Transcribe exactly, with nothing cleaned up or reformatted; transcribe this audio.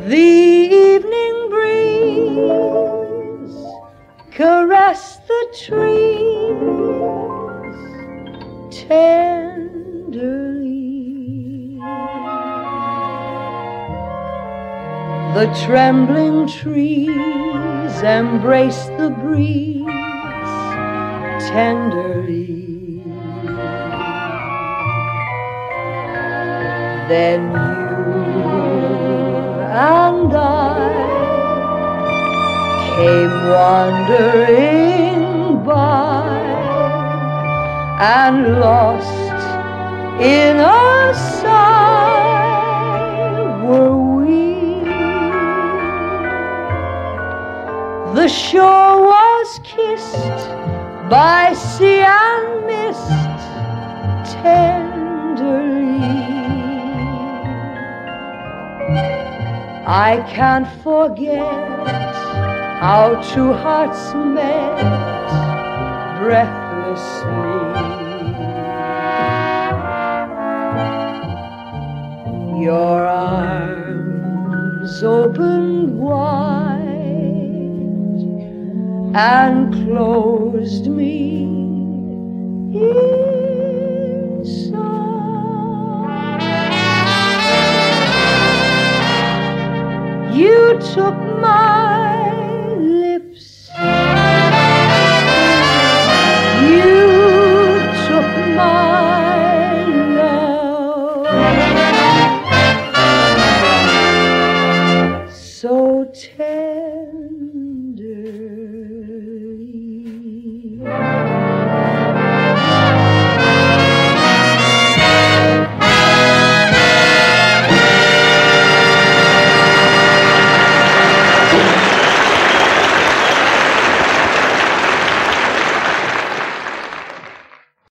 The evening breeze caressed the trees tenderly. The trembling trees embraced the breeze tenderly. Then you and I came wandering by, and lost in a sigh were we. The shore was kissed by sea and mist tenderly. I can't forget how two hearts met breathlessly. Your arms opened wide and closed me inside. You took my